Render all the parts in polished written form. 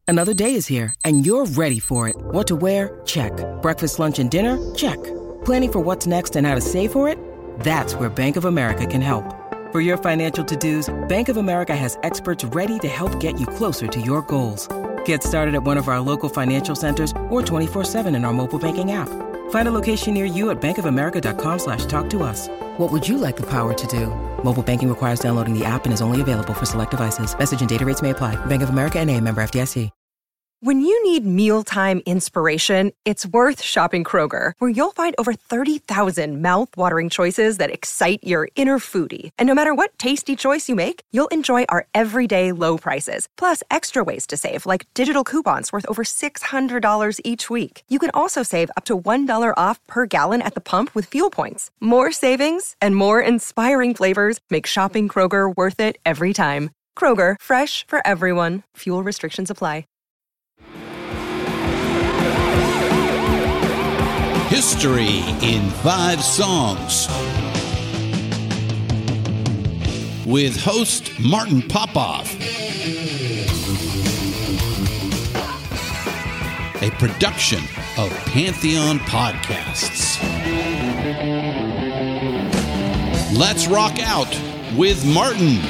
Another day is here, and you're ready for it. What to wear? Check. Breakfast, lunch, and dinner? Check. Planning for what's next and how to save for it? That's where Bank of America can help. For your financial to-dos, Bank of America has experts ready to help get you closer to your goals. Get started at one of our local financial centers or 24/7 in our mobile banking app. Find a location near you at bankofamerica.com/talktous. What would you like the power to do? Mobile banking requires downloading the app and is only available for select devices. Message and data rates may apply. Bank of America N.A., member FDIC. When you need mealtime inspiration, it's worth shopping Kroger, where you'll find over 30,000 mouth-watering choices that excite your inner foodie. And no matter what tasty choice you make, you'll enjoy our everyday low prices, plus extra ways to save, like digital coupons worth over $600 each week. You can also save up to $1 off per gallon at the pump with fuel points. More savings and more inspiring flavors make shopping Kroger worth it every time. Kroger, fresh for everyone. Fuel restrictions apply. History in 5 Songs with host Martin Popoff. A production of Pantheon Podcasts. Let's rock out with Martin.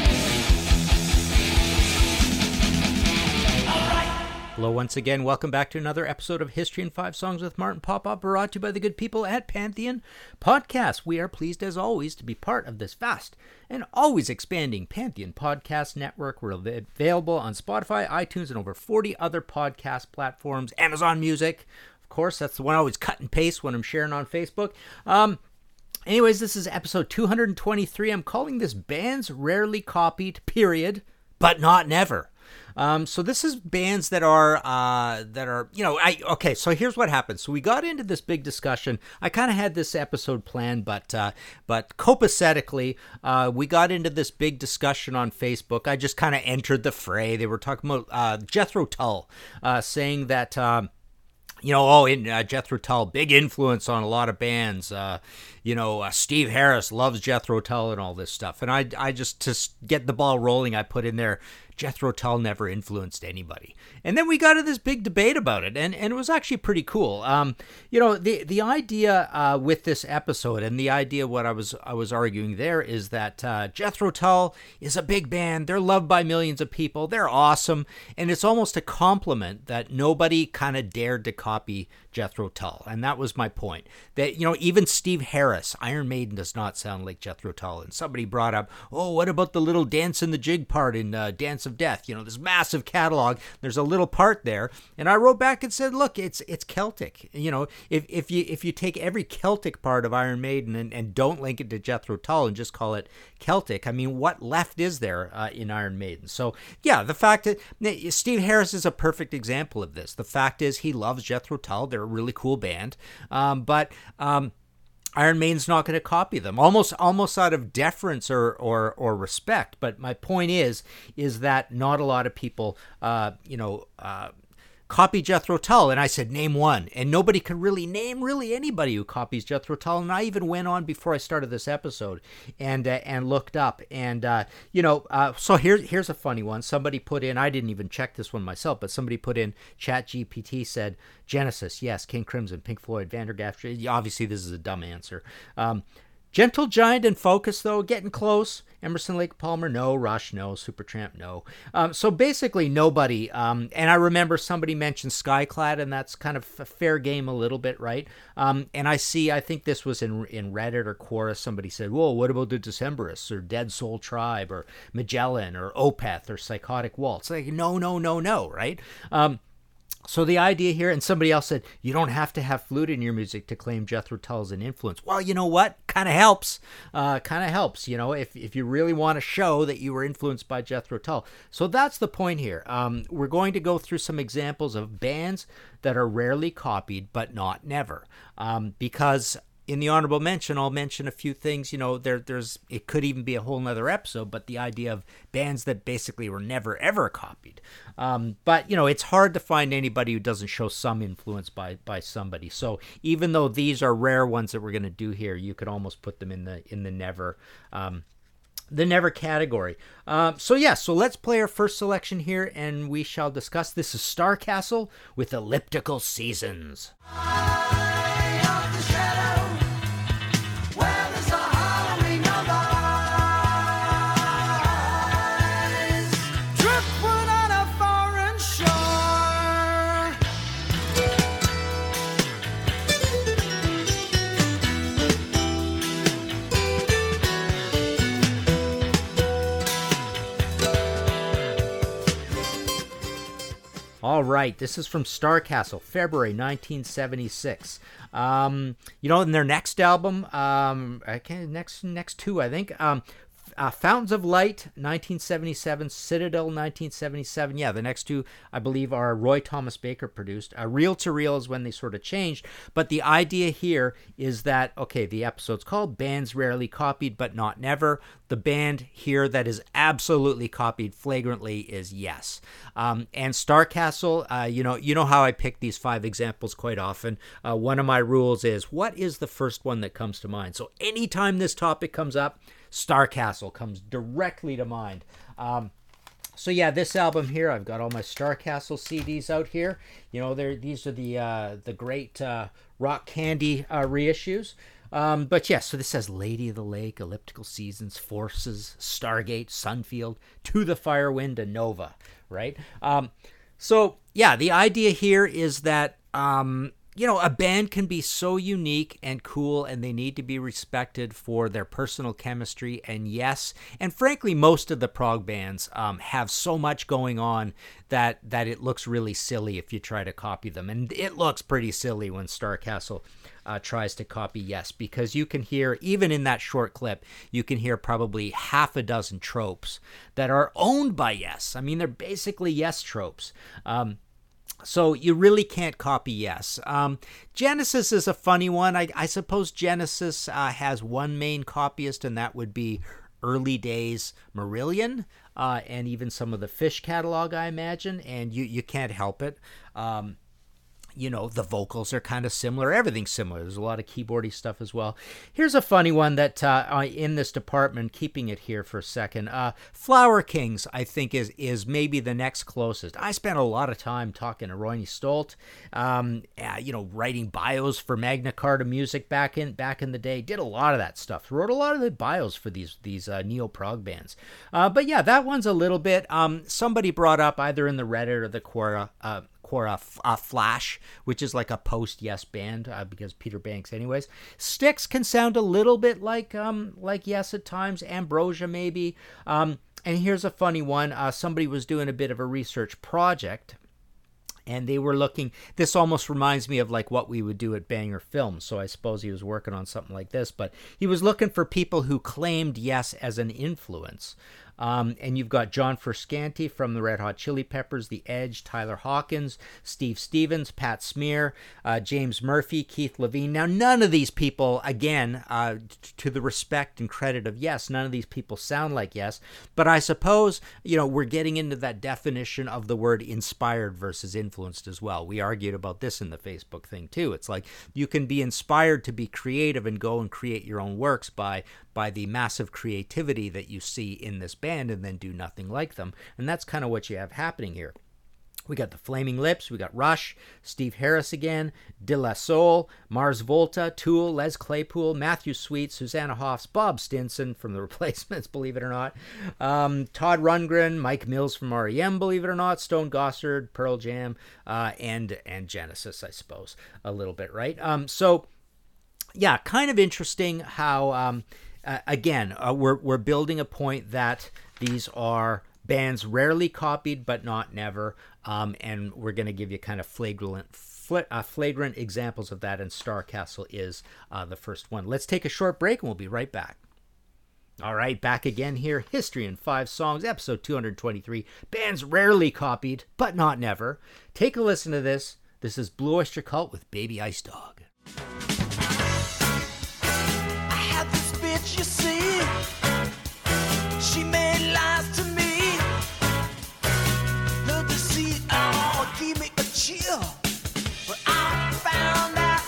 Hello once again. Welcome back to another episode of History in 5 Songs with Martin Popoff, brought to you by the good people at Pantheon Podcasts. We are pleased, as always, to be part of this vast and always expanding Pantheon Podcast Network. We're available on Spotify, iTunes, and over 40 other podcast platforms. Amazon Music, of course, that's the one I always cut and paste when I'm sharing on Facebook. Anyways, this is episode 223. I'm calling this Bands Rarely Copied, period, but not never. So this is bands that are, okay, so here's what happened. So we got into this big discussion. I kind of had this episode planned, but copacetically, we got into this big discussion on Facebook. I just kind of entered the fray. They were talking about, Jethro Tull, saying that, Jethro Tull, big influence on a lot of bands. Steve Harris loves Jethro Tull and all this stuff. And I just, to get the ball rolling, I put in there, Jethro Tull never influenced anybody. And then we got into this big debate about it, and it was actually pretty cool. The idea with this episode, and the idea what I was arguing there, is that Jethro Tull is a big band. They're loved by millions of people. They're awesome, and it's almost a compliment that nobody kind of dared to copy Jethro Tull. And that was my point. That, even Steve Harris, Iron Maiden, does not sound like Jethro Tull. And somebody brought up, what about the little dance in the jig part in Dance of Death? This massive catalog, there's a little part there. And I wrote back and said, look, it's Celtic. If you take every Celtic part of Iron Maiden and don't link it to Jethro Tull and just call it Celtic, I mean, what left is there in Iron Maiden? So, yeah, the fact that Steve Harris is a perfect example of this. The fact is he loves Jethro Tull. They're a really cool band. But Iron Maiden's not going to copy them, almost out of deference or respect. But my point is that not a lot of people, copy Jethro Tull. And I said, name one. And nobody could really name anybody who copies Jethro Tull. And I even went on before I started this episode and looked up. And, so here's a funny one. Somebody put in, I didn't even check this one myself, but somebody put in, ChatGPT said, Genesis, yes, King Crimson, Pink Floyd, Vandergraft. Obviously, this is a dumb answer. Gentle Giant and Focus, though, getting close. Emerson, Lake Palmer, no. Rush, no. Supertramp, no. So basically nobody. And I remember somebody mentioned Skyclad, and that's kind of a fair game a little bit, right? And I think this was in Reddit or Quora, somebody said, whoa, what about the Decemberists or Dead Soul Tribe or Magellan or Opeth or Psychotic Waltz? Like, no, right? So the idea here, and somebody else said, you don't have to have flute in your music to claim Jethro Tull as an influence. Well, you know what? Kind of helps. If you really want to show that you were influenced by Jethro Tull. So that's the point here. We're going to go through some examples of bands that are rarely copied, but not never. Because in the honorable mention, I'll mention a few things. There's it could even be a whole nother episode, but the idea of bands that basically were never ever copied. But it's hard to find anybody who doesn't show some influence by somebody. So even though these are rare ones that we're going to do here, you could almost put them in the never the Never category. So let's play our first selection here, and we shall discuss. This is Starcastle with Elliptical Seasons. All right, this is from Starcastle, February 1976. In their next album, next two, I think. Fountains of Light, 1977, Citadel, 1977. Yeah, the next two, I believe, are Roy Thomas Baker produced. Reel to Reel is when they sort of changed. But the idea here is that, okay, the episode's called Bands Rarely Copied But Not Never. The band here that is absolutely copied flagrantly is Yes. And Starcastle, you know how I pick these 5 examples quite often. One of my rules is, what is the first one that comes to mind? So anytime this topic comes up, Starcastle comes directly to mind. This album here, I've got all my Starcastle CDs out here. These are the great Rock Candy reissues. So this says Lady of the Lake, Elliptical Seasons, Forces, Stargate, Sunfield, To the Firewind, and Nova, right? The idea here is that a band can be so unique and cool, and they need to be respected for their personal chemistry. And yes, and frankly, most of the prog bands have so much going on that it looks really silly if you try to copy them. And it looks pretty silly when Starcastle tries to copy Yes, because you can hear, even in that short clip, you can hear probably half a dozen tropes that are owned by Yes. I mean, they're basically Yes tropes. So you really can't copy Yes. Genesis is a funny one. I suppose Genesis has one main copyist, and that would be early days Marillion, and even some of the Fish catalog, I imagine. And you can't help it. The vocals are kind of similar. Everything's similar. There's a lot of keyboardy stuff as well. Here's a funny one that in this department, keeping it here for a second, Flower Kings, I think, is maybe the next closest. I spent a lot of time talking to Roy Stolt, writing bios for Magna Carta Music back in the day. Did a lot of that stuff. Wrote a lot of the bios for these neo-prog bands. That one's a little bit, somebody brought up either in the Reddit or the Quora Flash, which is like a post-Yes band, because Peter Banks anyways. Styx can sound a little bit like Yes at times, Ambrosia maybe. And here's a funny one. Somebody was doing a bit of a research project, and they were looking, this almost reminds me of like what we would do at Banger Films, so I suppose he was working on something like this, but he was looking for people who claimed Yes as an influence. And you've got John Frusciante from the Red Hot Chili Peppers, The Edge, Tyler Hawkins, Steve Stevens, Pat Smear, James Murphy, Keith Levine. Now, none of these people, again, to the respect and credit of Yes, none of these people sound like Yes. But I suppose, we're getting into that definition of the word inspired versus influenced as well. We argued about this in the Facebook thing, too. It's like you can be inspired to be creative and go and create your own works by the massive creativity that you see in this band, and then do nothing like them. And that's kind of what you have happening here. We got the Flaming Lips, we got Rush, Steve Harris again, De La Soul, Mars Volta, Tool, Les Claypool, Matthew Sweet, Susanna Hoffs, Bob Stinson from The Replacements, believe it or not, Todd Rundgren, Mike Mills from R.E.M., believe it or not, Stone Gossard, Pearl Jam, and Genesis, I suppose, a little bit, right? Kind of interesting how... we're building a point that these are bands rarely copied but not never, and we're going to give you kind of flagrant examples of that, and Starcastle is the first one. Let's take a short break, and we'll be right back. All right, back again here. History in 5 Songs, episode 223. Bands rarely copied but not never. Take a listen to this. This is Blue Oyster Cult with Baby Ice Dog. You see, she made lies to me. The deceit, give me a chill. But I found out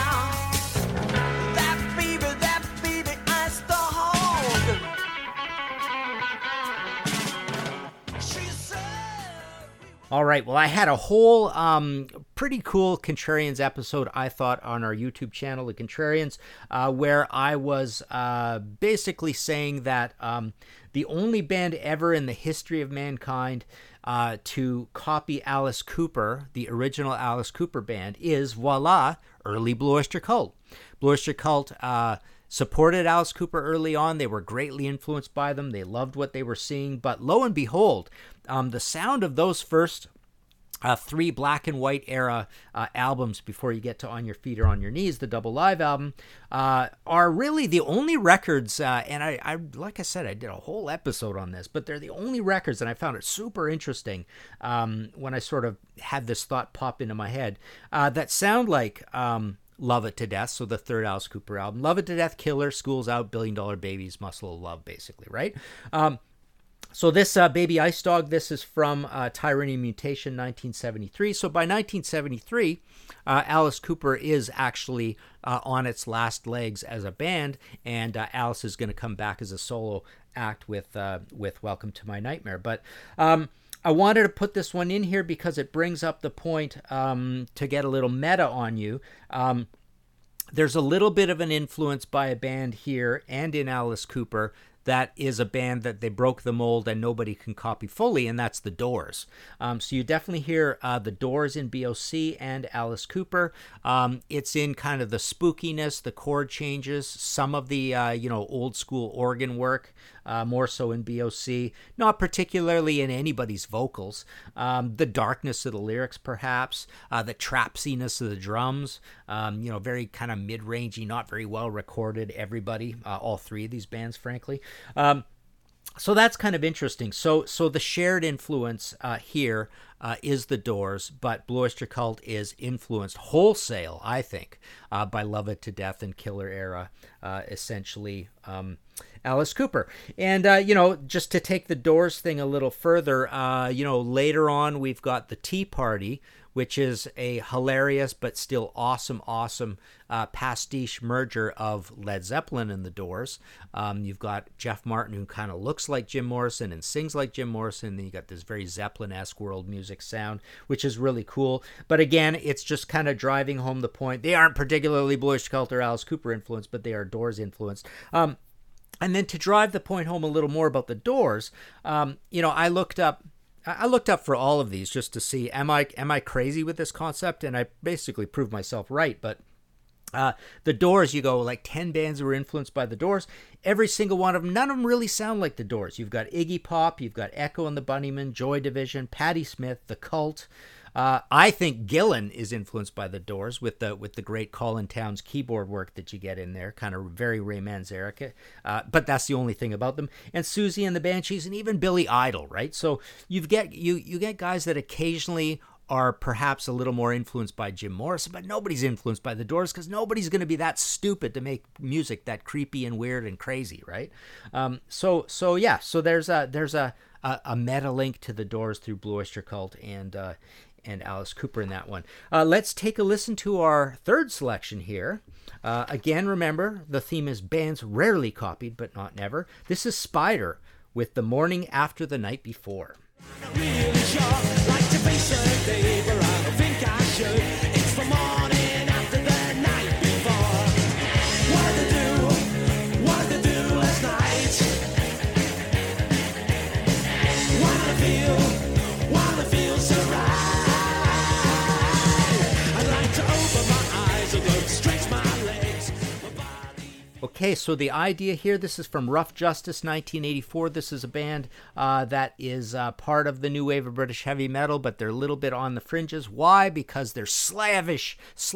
now that baby, ice the hog. All right. Well, I had a whole pretty cool Contrarians episode, I thought, on our YouTube channel, The Contrarians, where I was basically saying that the only band ever in the history of mankind to copy Alice Cooper, the original Alice Cooper band, is, voila, early Blue Oyster Cult. Blue Oyster Cult supported Alice Cooper early on. They were greatly influenced by them. They loved what they were seeing. But lo and behold, the sound of those first 3 black and white era albums before you get to On Your Feet or On Your Knees, the double live album, are really the only records, and I like I said, I did a whole episode on this, but they're the only records, and I found it super interesting when I sort of had this thought pop into my head, that sound like Love It to Death, so the third Alice Cooper album. Love It to Death, Killer, School's Out, $1 Billion Babies, Muscle of Love, basically, right? So this Baby Ice Dog, this is from Tyranny Mutation, 1973. So by 1973, Alice Cooper is actually on its last legs as a band, and Alice is going to come back as a solo act with Welcome to My Nightmare. But I wanted to put this one in here because it brings up the point to get a little meta on you. There's a little bit of an influence by a band here and in Alice Cooper that is a band that they broke the mold and nobody can copy fully, and that's the Doors. So you definitely hear the Doors in BOC and Alice Cooper. It's in kind of the spookiness, the chord changes, some of the old school organ work, more so in BOC, not particularly in anybody's vocals. The darkness of the lyrics, perhaps, the trapsiness of the drums, very kind of mid-rangey, not very well recorded, everybody, all 3 of these bands, frankly. So that's kind of interesting. So the shared influence here is the Doors, but Blue Oyster Cult is influenced wholesale, I think, by Love It to Death and Killer era, essentially Alice Cooper. And, just to take the Doors thing a little further, later on we've got the Tea Party, which is a hilarious but still awesome pastiche merger of Led Zeppelin and the Doors. You've got Jeff Martin, who kind of looks like Jim Morrison and sings like Jim Morrison. Then you got this very Zeppelin-esque world music sound, which is really cool. But again, it's just kind of driving home the point. They aren't particularly Blue Oyster Cult or Alice Cooper influenced, but they are Doors influenced. And then to drive the point home a little more about the Doors, I looked up for all of these just to see, am I crazy with this concept? And I basically proved myself right. But the Doors, you go like 10 bands that were influenced by the Doors. Every single one of them, none of them really sound like the Doors. You've got Iggy Pop, you've got Echo and the Bunnymen, Joy Division, Patti Smith, The Cult. I think Gillan is influenced by the Doors with the great Colin Towns keyboard work that you get in there, kind of very Ray Manzarek. But that's the only thing about them. And Susie and the Banshees, and even Billy Idol, right? So you get guys that occasionally are perhaps a little more influenced by Jim Morrison, but nobody's influenced by the Doors because nobody's going to be that stupid to make music that creepy and weird and crazy, right? So there's a meta link to the Doors through Blue Oyster Cult and Alice Cooper in that one. Let's take a listen to our third selection here. Again, remember, the theme is bands rarely copied, but not never. This is Spider with The Morning After the Night Before. Really sure, like to face it, baby, but I don't think I should. It's the morning after the night before. What did they do last night? Wanna feel so right. I'd like to open my eyes and look, stretch my legs, my body. Okay, so the idea here, this is from Rough Justice, 1984. This is a band that is part of the new wave of British heavy metal, but they're a little bit on the fringes. Why? Because they're slavish,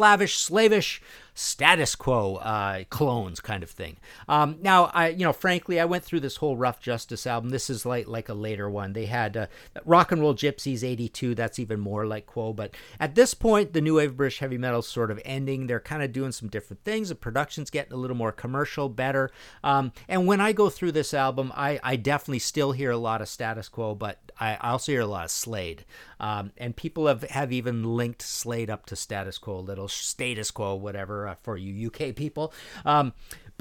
status quo clones kind of thing. Now, frankly, I went through this whole Rough Justice album. This is like a later one. They had Rock and Roll Gypsies, 82. That's even more like Quo. But at this point, the new wave of British heavy metal is sort of ending. They're kind of doing some different things. The production's getting a little more commercial, better. And when I go through this album, I definitely still hear a lot of Status Quo, but I also hear a lot of Slade. And people have even linked Slade up to Status Quo, little status quo, whatever, for you UK people. But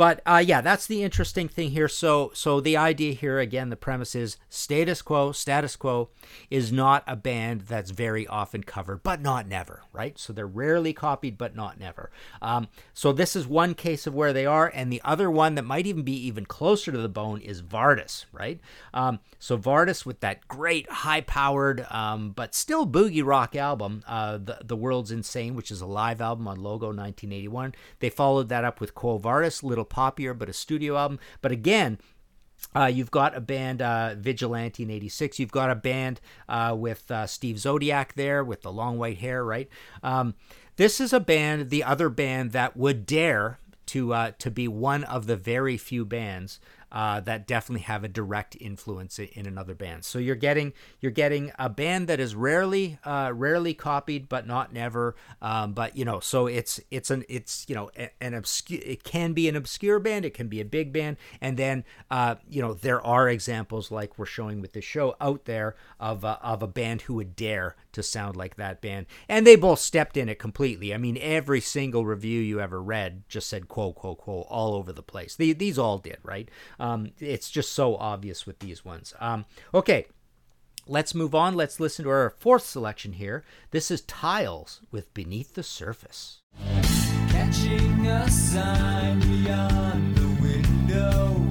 But yeah, that's the interesting thing here. So the idea here, again, the premise is Status Quo is not a band that's very often covered, but not never, right? So they're rarely copied, but not never. So this is one case of where they are, and the other one that might even be even closer to the bone is Vardis, right? So Vardis with that great high-powered, but still boogie rock album, The World's Insane, which is a live album on Logo 1981. They followed that up with Quo Vadis, little poppier, but a studio album. But again, you've got a band, Vigilante in 86. You've got a band with Steve Zodiac there with the long white hair, right? This is a band, the other band that would dare to be one of the very few bands that definitely have a direct influence in another band. So you're getting a band that is rarely copied, but not never. But so it's an obscure. It can be an obscure band. It can be a big band, and then there are examples like we're showing with this show out there of a band who would dare to sound like that band, and they both stepped in it completely. I mean, every single review you ever read just said quote all over the place. These all did, right? It's just so obvious with these ones. Okay, let's move on. Let's listen to our fourth selection here. This is Tiles with Beneath the Surface. Catching a sign beyond the window.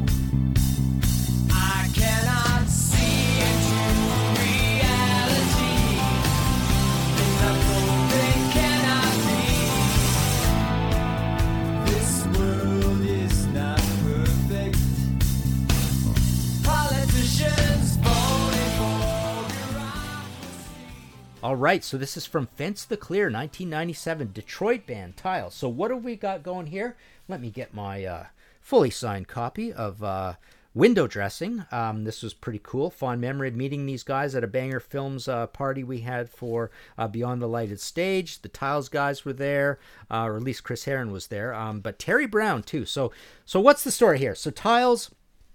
I cannot see into reality. Nothing cannot be. This world is not perfect. Politicians voting for bureaucracy. All right, so this is from Fence the Clear, 1997, Detroit band, Tiles. So what have we got going here? Let me get my fully signed copy of Window Dressing. This was pretty cool. Fond memory of meeting these guys at a Banger Films party we had for Beyond the Lighted Stage. The Tiles guys were there, or at least Chris Herron was there, but Terry Brown too. So what's the story here? So Tiles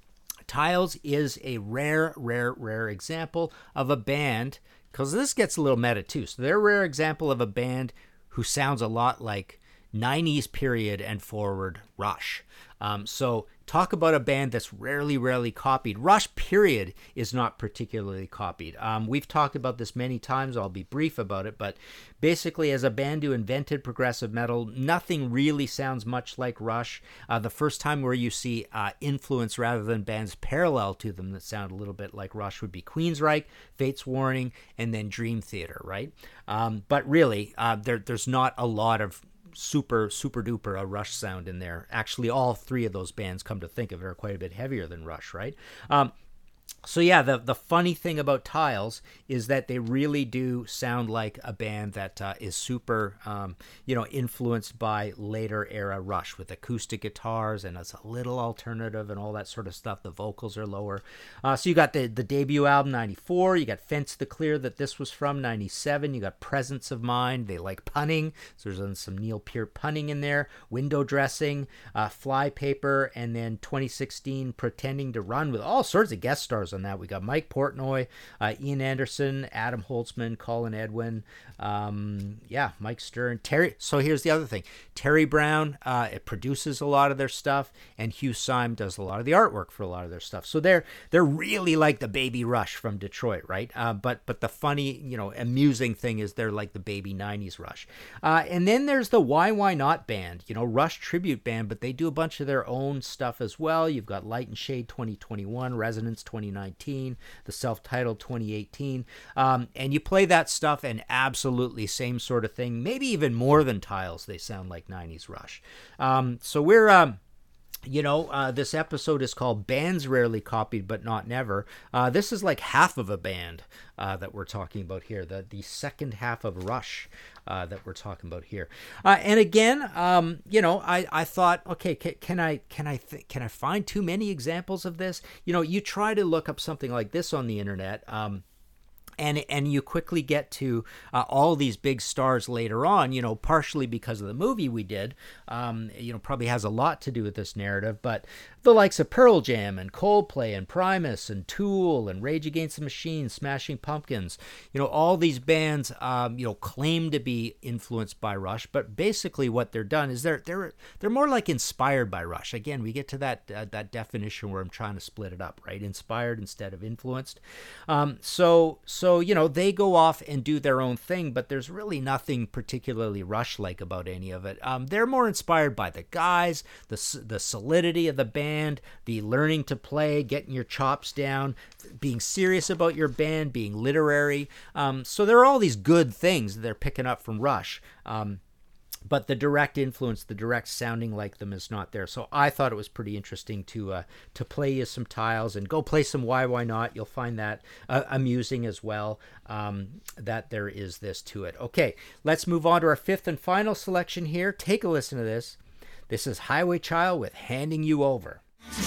is a rare example of a band, because this gets a little meta too. So they're a rare example of a band who sounds a lot like 90s period and forward Rush. So talk about a band that's rarely copied. Rush period is not particularly copied. We've talked about this many times. I'll be brief about it, but basically as a band who invented progressive metal, nothing really sounds much like Rush. The first time where you see influence rather than bands parallel to them that sound a little bit like Rush would be Queensryche, Fates Warning, and then Dream Theater, right? But really, there's not a lot of super duper a Rush sound in there. Actually, all three of those bands, come to think of it, are quite a bit heavier than Rush, right? So yeah, the funny thing about Tiles is that they really do sound like a band that is super, influenced by later era Rush with acoustic guitars, and it's a little alternative and all that sort of stuff. The vocals are lower. So you got the debut album, 94. You got Fence the Clear, that this was from, 97. You got Presence of Mind. They like punning, so there's some Neil Peart punning in there. Window Dressing, Flypaper, and then 2016, Pretending to Run, with all sorts of guest stars on that. We got Mike Portnoy, Ian Anderson, Adam Holtzman, Colin Edwin, Mike Stern, Terry. So here's the other thing. Terry Brown, it produces a lot of their stuff, and Hugh Syme does a lot of the artwork for a lot of their stuff. So they're really like the baby Rush from Detroit, right? But the funny, amusing thing is they're like the baby 90s Rush. And then there's the Why Not band, Rush tribute band, but they do a bunch of their own stuff as well. You've got Light and Shade 2021, Resonance 2019, the self-titled 2018, and you play that stuff and absolutely same sort of thing, maybe even more than Tiles. They sound like 90s Rush. So we're this episode is called Bands Rarely Copied But Not Never. This is like half of a band that we're talking about here, the second half of Rush that we're talking about here. And again, I thought, okay, can I find too many examples of this? You try to look up something like this on the internet, and you quickly get to all these big stars later on, partially because of the movie we did, probably has a lot to do with this narrative. But the likes of Pearl Jam and Coldplay and Primus and Tool and Rage Against the Machine, Smashing Pumpkins. All these bands, claim to be influenced by Rush, but basically what they're done is they're more like inspired by Rush. Again, we get to that definition where I'm trying to split it up, right? Inspired instead of influenced. So they go off and do their own thing, but there's really nothing particularly Rush-like about any of it. They're more inspired by the guys, the solidity of the band, the learning to play, getting your chops down, being serious about your band, being literary. So there are all these good things that they're picking up from Rush. But the direct influence, the direct sounding like them is not there. So I thought it was pretty interesting to play you some tiles and go play some Why Not. You'll find that amusing as well, that there is this to it. Okay, let's move on to our fifth and final selection here. Take a listen to this. This is Highway Child with Handing You Over.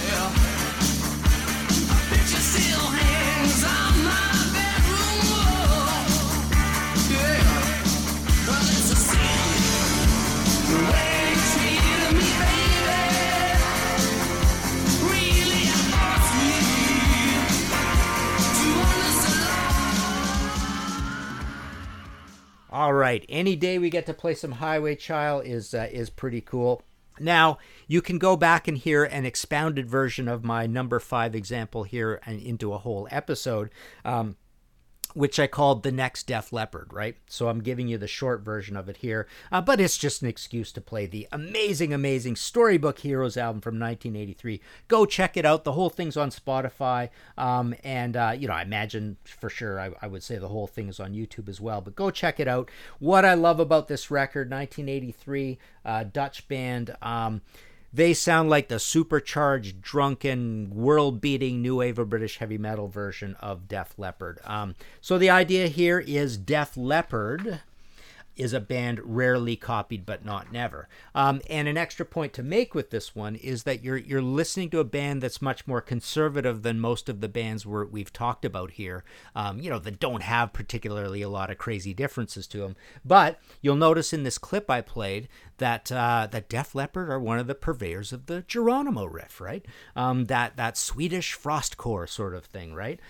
All right, any day we get to play some Highway Child is pretty cool. Now, you can go back and hear an expounded version of my number 5 example here and into a whole episode, which I called The Next Def Leppard, right? So I'm giving you the short version of it here, but it's just an excuse to play the amazing, amazing Storybook Heroes album from 1983. Go check it out. The whole thing's on Spotify, and I imagine for sure I would say the whole thing is on YouTube as well, but go check it out. What I love about this record, 1983, Dutch band, they sound like the supercharged, drunken, world-beating new wave of British heavy metal version of Def Leppard. So the idea here is Def Leppard is a band rarely copied but not never. And an extra point to make with this one is that you're listening to a band that's much more conservative than most of the bands we've talked about here, that don't have particularly a lot of crazy differences to them. But you'll notice in this clip I played that Def Leppard are one of the purveyors of the Geronimo riff, right? That Swedish frostcore sort of thing, right?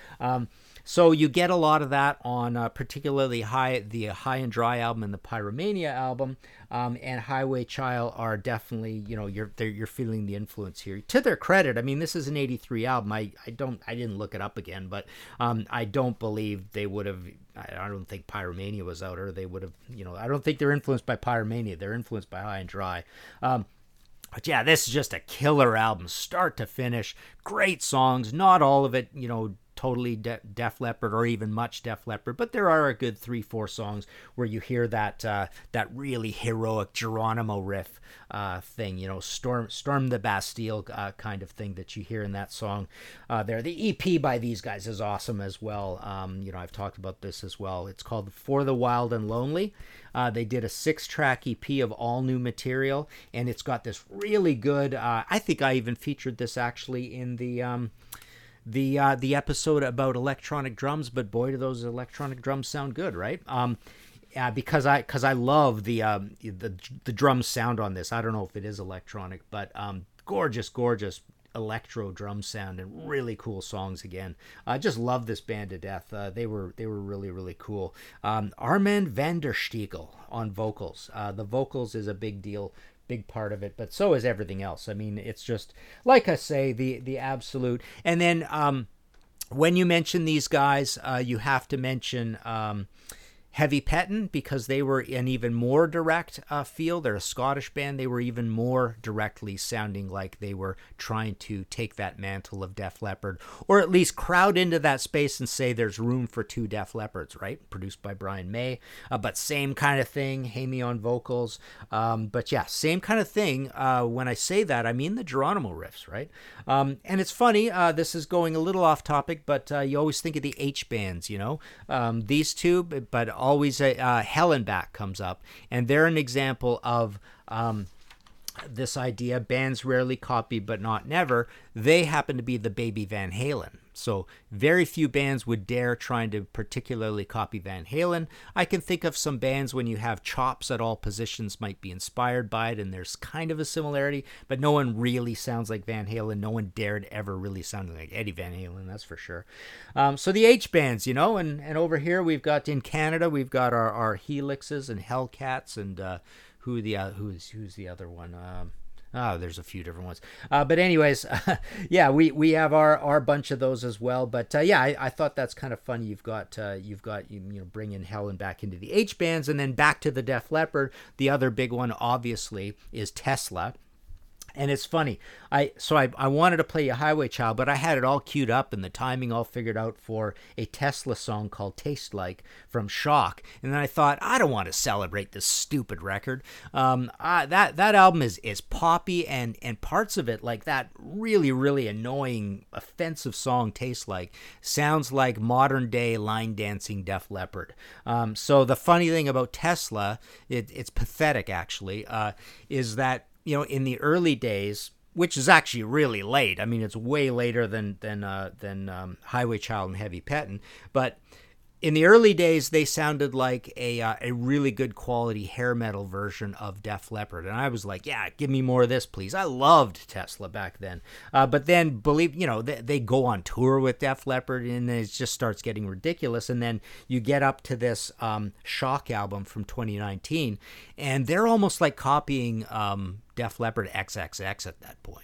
So you get a lot of that on particularly the High and Dry album and the Pyromania album, and Highway Child are definitely, you're feeling the influence here. To their credit, I mean, this is an 83 album. I didn't look it up again, but I don't believe they would have. I don't think Pyromania was out, or they would have. I don't think they're influenced by Pyromania. They're influenced by High and Dry. But yeah, this is just a killer album, start to finish. Great songs, not all of it, totally Def Leppard or even much Def Leppard, but there are a good 3-4 songs where you hear that really heroic Geronimo riff thing, storm the Bastille kind of thing that you hear in that song there. The EP by these guys is awesome as well. I've talked about this as well. It's called For the Wild and Lonely. They did a 6-track EP of all new material, and it's got this really good, I think I even featured this actually in the episode about electronic drums, but boy, do those electronic drums sound good, right? Because I love the drum sound on this. I don't know if it is electronic, but gorgeous electro drum sound and really cool songs again. I just love this band to death. They were really, really cool. Armand van der Stiegel on vocals. The vocals is a big deal. Big part of it, but so is everything else. I mean, it's just, like I say, the absolute. And then when you mention these guys, you have to mention Heavy Pettin, because they were an even more direct feel. They're a Scottish band. They were even more directly sounding like they were trying to take that mantle of Def Leppard, or at least crowd into that space and say there's room for 2 Def Leppards, right? Produced by Brian May, but same kind of thing. Hamey on vocals. But yeah, same kind of thing. When I say that, I mean the Geronimo riffs, right? And it's funny, this is going a little off topic, but you always think of the H bands, these two, but always Hellenbach comes up, and they're an example of this idea, bands rarely copy but not never. They happen to be the Baby Van Halen. So very few bands would dare trying to particularly copy Van Halen. I can think of some bands when you have chops at all positions might be inspired by it, and there's kind of a similarity, but no one really sounds like Van Halen. No one dared ever really sound like Eddie Van Halen, that's for sure. So the H bands, and over here we've got, in Canada, we've got our Helixes and Hellcats, and who's the other one? There's a few different ones. But anyways, yeah, we have our bunch of those as well. But yeah, I thought that's kind of funny. You've got bringing Helen back into the H bands, and then back to the Def Leppard. The other big one, obviously, is Tesla. And it's funny. I wanted to play you Highway Child, but I had it all queued up and the timing all figured out for a Tesla song called Taste Like from Shock. And then I thought, I don't want to celebrate this stupid record. That album is poppy, and parts of it, like that really, really annoying, offensive song Taste Like, sounds like modern day line dancing Def Leppard. So the funny thing about Tesla, it's pathetic actually, is that, in the early days, which is actually really late. I mean, it's way later than Highway Child and Heavy Pettin', but in the early days, they sounded like a really good quality hair metal version of Def Leppard, and I was like, yeah, give me more of this, please. I loved Tesla back then, but then they go on tour with Def Leppard, and it just starts getting ridiculous. And then you get up to this Shock album from 2019, and they're almost like copying Def Leppard XXX at that point.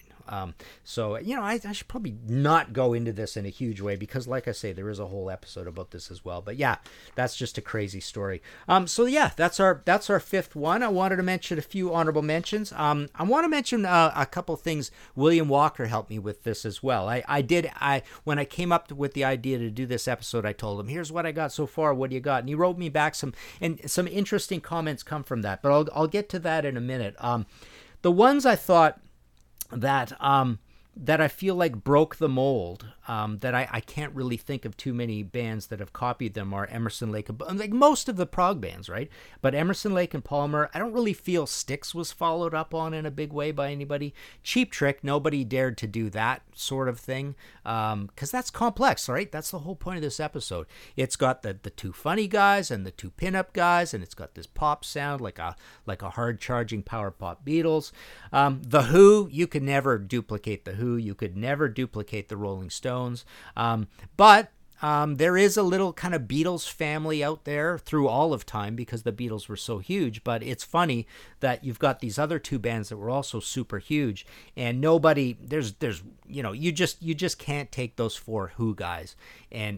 So I should probably not go into this in a huge way, because like I say, there is a whole episode about this as well. But yeah, that's just a crazy story. So yeah, that's our fifth one. I wanted to mention a few honorable mentions. I want to mention a couple things. William Walker helped me with this as well. When I came up with the idea to do this episode, I told him, here's what I got so far. What do you got? And he wrote me back some interesting comments come from that, but I'll get to that in a minute. The ones I thought that I feel like broke the mold, that I can't really think of too many bands that have copied them, are Emerson, Lake and like most of the prog bands, right? But Emerson, Lake and Palmer, I don't really feel Styx was followed up on in a big way by anybody. Cheap Trick, nobody dared to do that sort of thing, because that's complex, right? That's the whole point of this episode. It's got the two funny guys and the two pinup guys, and it's got this pop sound like a hard charging power pop Beatles. The Who, you could never duplicate the Who. You could never duplicate the Rolling Stones. But there is a little kind of Beatles family out there through all of time, because the Beatles were so huge. But it's funny that you've got these other two bands that were also super huge, and nobody, you just can't take those four Who guys and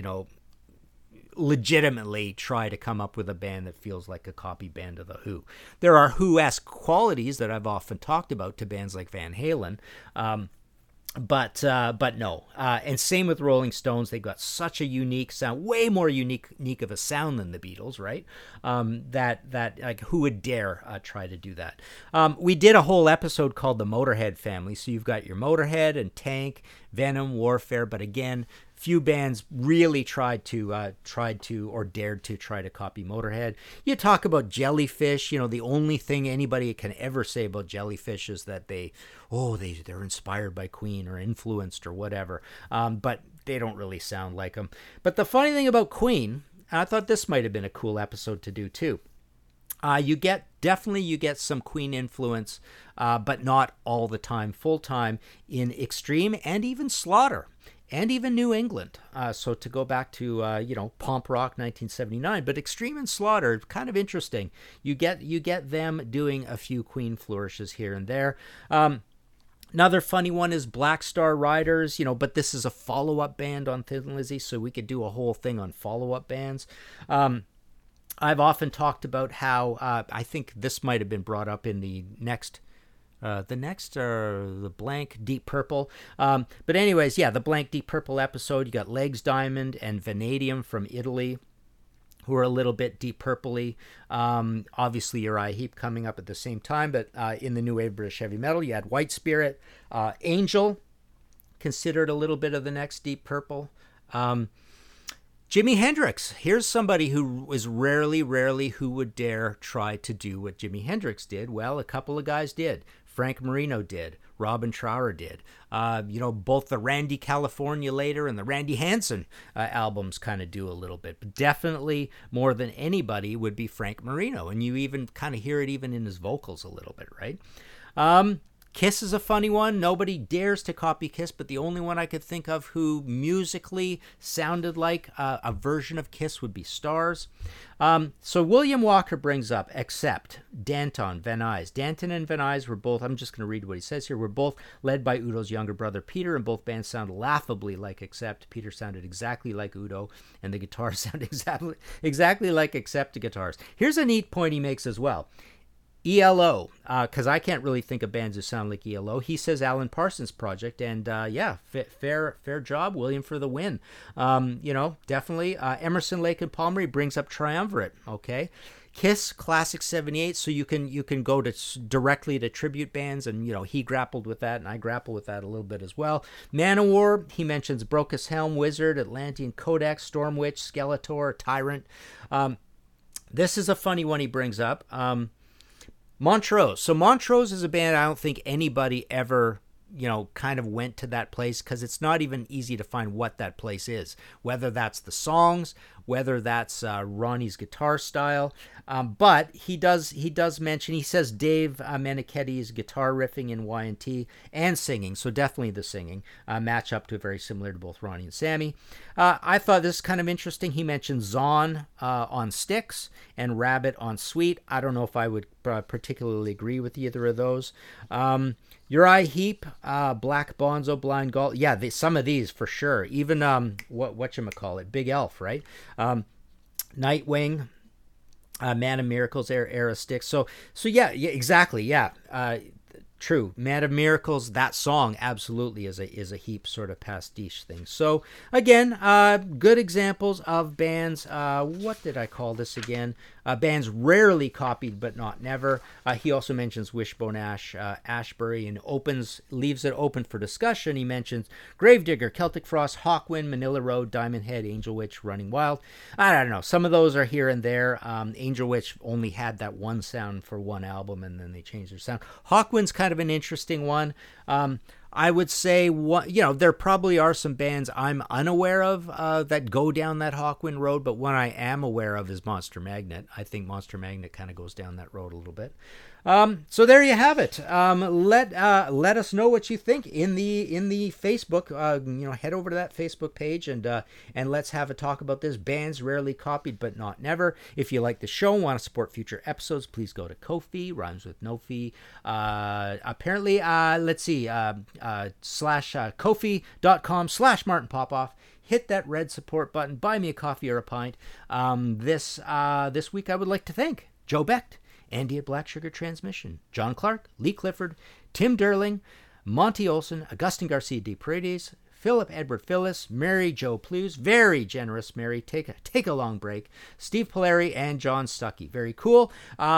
legitimately try to come up with a band that feels like a copy band of the Who. There are Who-esque qualities that I've often talked about to bands like Van Halen. But no. And same with Rolling Stones. They've got such a unique sound, way more unique of a sound than the Beatles, right? That like, who would dare try to do that? We did a whole episode called the Motorhead family. So you've got your Motorhead and Tank, Venom, Warfare, but again, few bands really tried to or dared to try to copy Motorhead. You talk about Jellyfish, the only thing anybody can ever say about Jellyfish is that they're inspired by Queen or influenced or whatever, but they don't really sound like them. But the funny thing about Queen, and I thought this might have been a cool episode to do too, you get some Queen influence, but not all the time, full time, in Extreme and even Slaughter. And even New England. So to go back to, Pomp Rock 1979, but Extreme and Slaughter, kind of interesting. You get them doing a few Queen flourishes here and there. Another funny one is Black Star Riders, but this is a follow-up band on Thin Lizzy, so we could do a whole thing on follow-up bands. I've often talked about how I think this might have been brought up in the Blank Deep Purple. But anyways, yeah, the Blank Deep Purple episode, you got Legs Diamond and Vanadium from Italy, who are a little bit Deep Purple-y. Obviously, Uriah Heep coming up at the same time, but in the new wave British heavy metal, you had White Spirit. Angel, considered a little bit of the next Deep Purple. Jimi Hendrix. Here's somebody who is rarely who would dare try to do what Jimi Hendrix did. Well, a couple of guys did. Frank Marino did. Robin Trower did. Both the Randy California Later and the Randy Hansen albums kind of do a little bit. But definitely more than anybody would be Frank Marino. And you even kind of hear it even in his vocals a little bit, right? Kiss is a funny one. Nobody dares to copy Kiss, but the only one I could think of who musically sounded like a version of Kiss would be Stars. So William Walker brings up, except Danton, Van Nuys. Danton and Van Nuys were both, I'm just going to read what he says here, were both led by Udo's younger brother Peter, and both bands sounded laughably like Accept. Peter sounded exactly like Udo, and the guitars sound exactly like Accept guitars. Here's a neat point he makes as well. ELO, because I can't really think of bands that sound like ELO. He says Alan Parsons Project, and fair job, William, for the win. Definitely. Emerson, Lake and Palmer, he brings up Triumvirate. Okay, Kiss Classic 78, so you can go directly to tribute bands, and he grappled with that, and I grapple with that a little bit as well. Manowar, he mentions Brocus Helm, Wizard, Atlantean Codex, Stormwitch, Skeletor, Tyrant. This is a funny one he brings up. Montrose. So Montrose is a band I don't think anybody ever, kind of went to that place, because it's not even easy to find what that place is, whether that's the songs, whether that's Ronnie's guitar style. But he does mention, he says Dave Menichetti's guitar riffing in Y&T and singing, so definitely the singing match up to very similar to both Ronnie and Sammy. I thought this is kind of interesting. He mentioned Zon on Styx and Rabbit on Sweet. I don't know if I would particularly agree with either of those. Uriah Heep, Black Bonzo, Blind Gull. Yeah, some of these for sure. Even whatchamacallit, Big Elf, right? Nightwing, Man of Miracles, Era Styx. So yeah, exactly, yeah. True. Man of Miracles, that song absolutely is a Heap sort of pastiche thing. So again, good examples of bands. What did I call this again? Bands rarely copied but not never. He also mentions Wishbone Ash, Ashbury, and leaves it open for discussion. He mentions Gravedigger, Celtic Frost, Hawkwind, Manila Road, Diamond Head, Angel Witch, Running Wild. I don't know. Some of those are here and there. Angel Witch only had that one sound for one album, and then they changed their sound. Hawkwind's kind of an interesting one. I would say, there probably are some bands I'm unaware of that go down that Hawkwind road, but one I am aware of is Monster Magnet. I think Monster Magnet kind of goes down that road a little bit. So there you have it. Let us know what you think in the Facebook. Head over to that Facebook page and let's have a talk about this. Bands rarely copied but not never. If you like the show and want to support future episodes, please go to Ko-fi, rhymes with no fee. Apparently, let's see, Ko-fi.com/Martin Popoff. Hit that red support button. Buy me a coffee or a pint. This week I would like to thank Joe Becht, Andy at Black Sugar Transmission, John Clark, Lee Clifford, Tim Derling, Monty Olson, Augustine Garcia de Paredes, Philip Edward Phyllis, Mary Jo Plews, very generous Mary, take a long break, Steve Polari, and John Stuckey. Very cool.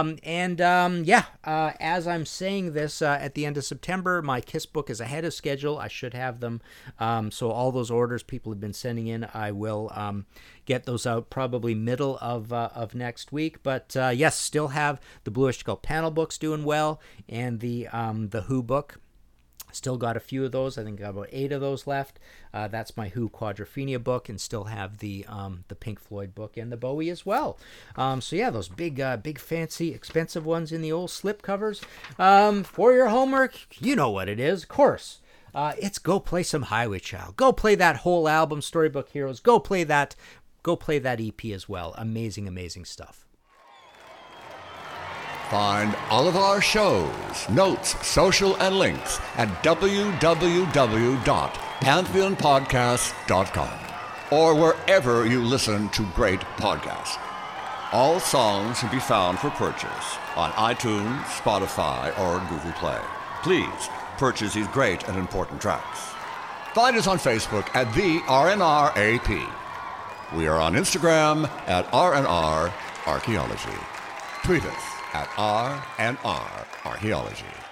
As I'm saying this, at the end of September, my Kiss book is ahead of schedule. I should have them. So all those orders people have been sending in, I will get those out probably middle of next week. But yes, still have the Bluish Skull panel books doing well, and the Who book. Still got a few of those. I think I got about 8 of those left. That's my Who Quadrophenia book, and still have the Pink Floyd book and the Bowie as well. Those big fancy expensive ones in the old slip covers. For your homework, you know what it is, of course. It's go play some Highway Child. Go play that whole album, Storybook Heroes. Go play that EP as well. Amazing stuff. Find all of our shows, notes, social, and links at www.pantheonpodcast.com or wherever you listen to great podcasts. All songs can be found for purchase on iTunes, Spotify, or Google Play. Please purchase these great and important tracks. Find us on Facebook at the RNRAP. We are on Instagram at RNR Archaeology. Tweet us at RNR Archaeology.